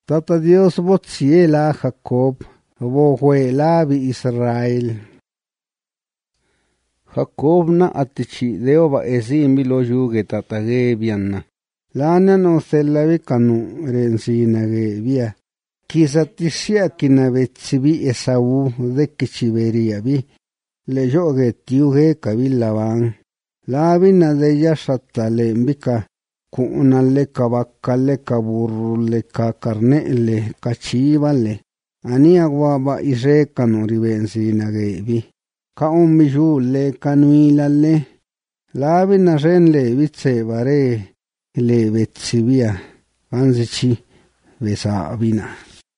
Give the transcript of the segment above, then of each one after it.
Tata Dios botsiela Jacob, bohuela bi Israel. Jacob na atichi deoba ezimi lo yuge tata gebiana. Lana no selavi kanu rensina gebia. Kisatishia kinabetsibi Esau de kichiberia bi. Le yoge tiuge kabilaban. Labina de yashatale mbika. Kunale kabakale kaburule kakarnele kachivale. Ania guaba ire kanu ribensina gebi. Ka ummijule kanuilale. Labina renle bitse bare. Le betsibia. Anzichi besabina.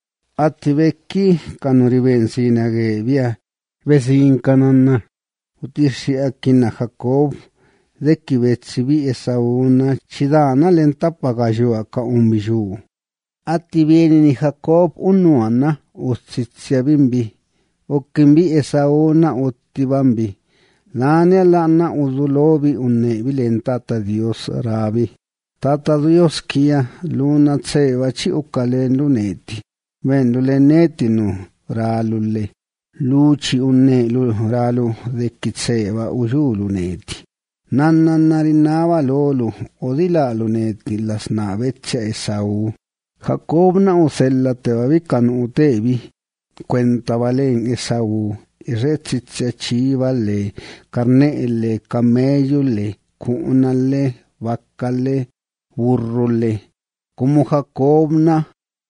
Atibeki kanuribensina gebia. Besin kanana. Utishia kina Jacob. Deki betsibi Esauna. Chidana lenta pagayua ka ummiju. Atibieni ni Jacob unuana. Utsitsia bimbi. Okimbi Esauna utibambi. Lania lana uzulobi unnebi lentata Dios rabi. Tata Dios kia luna tseva chi ukalen luneti. Vendu leneti nu ralule. Luchi unne ralu deki tseva uju luneti. Nanna narinava lolu odila luneti las navecha Esau. Jacob na usella tevavikan utebi. Cuenta valen Esau. Iretsitsia chivale. Carnele camellule. Kunale vaccale. Burrule. Como Jacob na.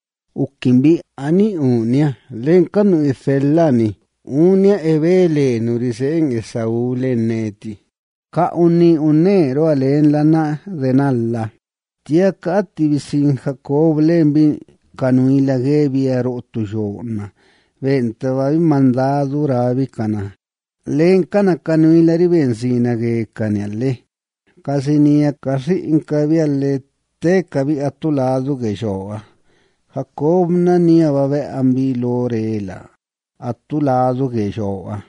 Ukimbi ani unia. Lenkanu iselani. Unia ebele nurisen Esau leneti. Ka uni unero alen lana denalla. Tia ka ativisin Jacob lembi kanuila gebia rotu jona. Venta vai mandado rabi kana. Lenkana kanuila ribensina ge kaniale. Casinia casi incabiale te cabi a tu lado ge joa. Jacob na nia babe ambi lorela. A tu lado ge joa.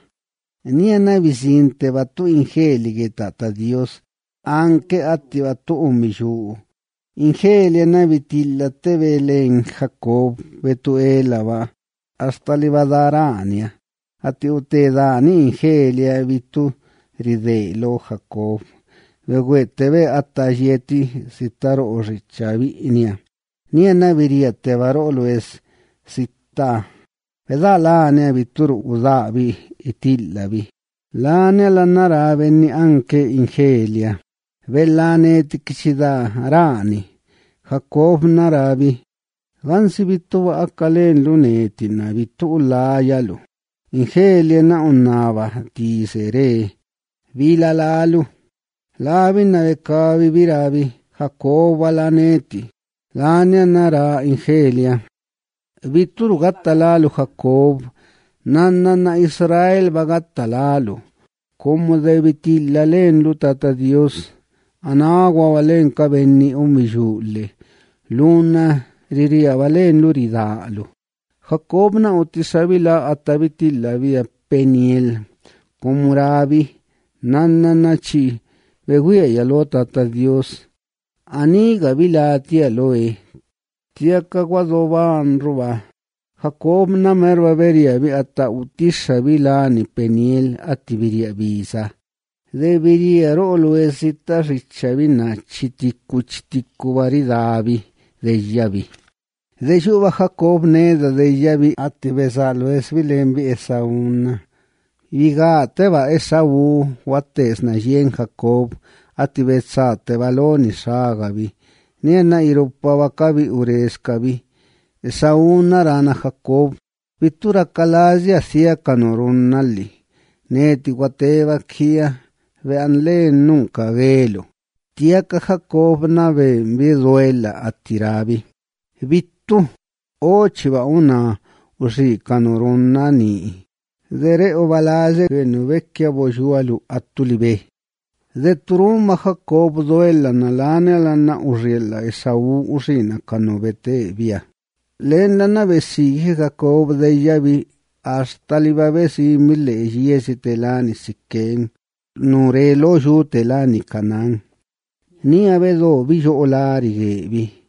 Nia na vicinte va tu ingelige tata Dios. Anche atti va tu umiju. Ingelia na vitilla te velen Jacob vetuela va. Hasta li va darania. Ati ute dani ingelia vitu ridelo Jacob. Veguete ve atayeti sitaro orichavinia. Nia na viria te varolo es sita. Veda lane vituru udavi itillavi. Lane la naraveni anche ingelia. Velane tikishida rani. Jacob naravi. Gansi vitu akalen luneti na vitu layalu. Ingelia na unava tisere. Vila lalu. Lavi na vekavi viravi. Jacob alaneti. Lania nara ingelia. Vituru gatalalu Jacob. Nanna na Israel bagatalalu. Como de vitilla lenlu tata Dios. Anagua valen kabeni umijule. Luna riria valen luridalu. Jacob na utisabila atabitilla via Peniel. Como rabi. Nanna na chi. Veguia yalo tata Dios. Aniga vila tia loe. Tia kaguadoban ruba. Jacob na merva veria vi ata utisha vila ni Peniel ativiria visa. Debería rolo esita richavina chitiku varidavi de yavi. De yuva Jacob neda de yavi atibesalo es vilembi Esauna. Viga teba Esau wates na yen Jacob atibesa tebaloni sagavi. Niena iropa wakavi ureskavi. Esauna rana Jacob vitura kalazia sia kanorunali. Neti wateva kia. Vean le nunca velo. Tiaka Jacob na ve viduela atiravi. Vitu ochiva una usi kanoruna ni. Dere ovalaze que no vecchia bojualu atulibe. De turuma Jacob duela na lana lana uriela Esau usina kanovete via. Lena na vesige Jacob de yavi hasta libavesi mille yesi telani siken. Nurelo yutela ni Canán. Ni avedo billo olari gebi.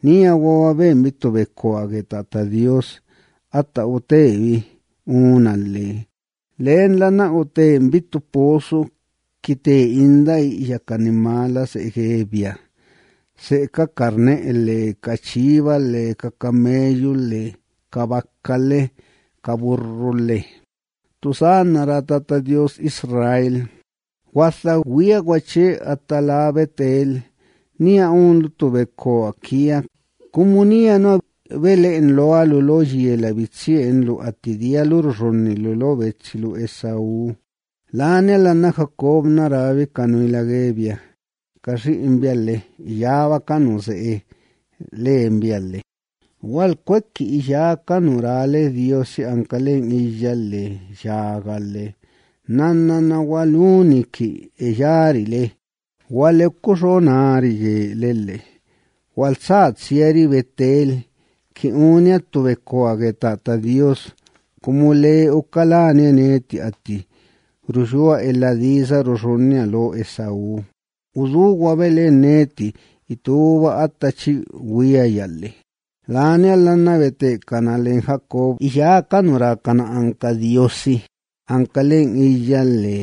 Nia wawa ben bitu beko age tata Dios ata utevi unalle. Len lana ute bitu poso kite inda yakanimala se gebia. Se ka carne le cachiva le cacamello le cabacale caburrule. Tusanara tata Dios Israel. Wasa wia guache atala Betel. Nia un tubeko akia. Comunia no vele en lo alulo la bitsi en lo atidia lurroni lo bechilu Esau. Lania lana Jacob narabe canuila gebia. Casi enviarle, ya va canuse le enviarle. Wal cuequi ya canurale Dios ancalen y ya le gale. Nana na waluniki eyarile. Wale kuronari lele. Wal sat sieri Betel que unia tubeko agetata Dios como le ucalane neti ati. Rushua eladiza rushonia lo Esau. Uzuwa bele neti ituwa atachi wia yalle. Lani alana bete kanalen Jacob iya kanura kana anka Diosi. Ankalen iyalle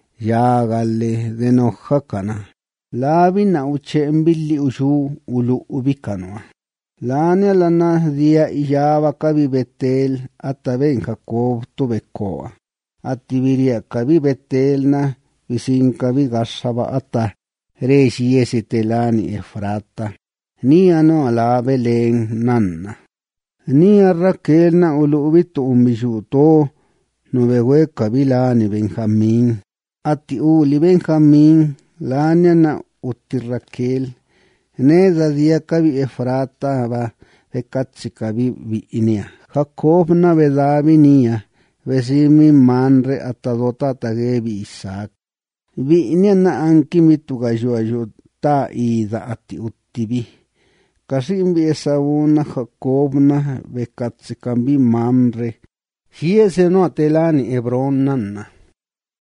yagalle denoja kana. Labi na uche mbili ushu ulu ubikanwa. Lani alana dia iyaba kabi Betel ataben Jacob tubekoa. Atibiria kabi Betel na visin kabi gasaba ata. Reshi ese telani Efrata. Ni ano ala Belén nanna. Ni a Raquel na ulubitu umbijuto. Nubewe kabila ni Benjamín. Ati uli Benjamín. Lania na uti Raquel. Neda dia kabi Efrata ba. Bekatsi kabi viinia. Jacob na bedabi nia. Besimi manre atadota tagebi Isaac. Viinia na ankimitu gayo ta ida ati utibi. Kasimbi Esau na Jacob na bekatsi kambi mamre. Hiese no atelani Hebron nanna.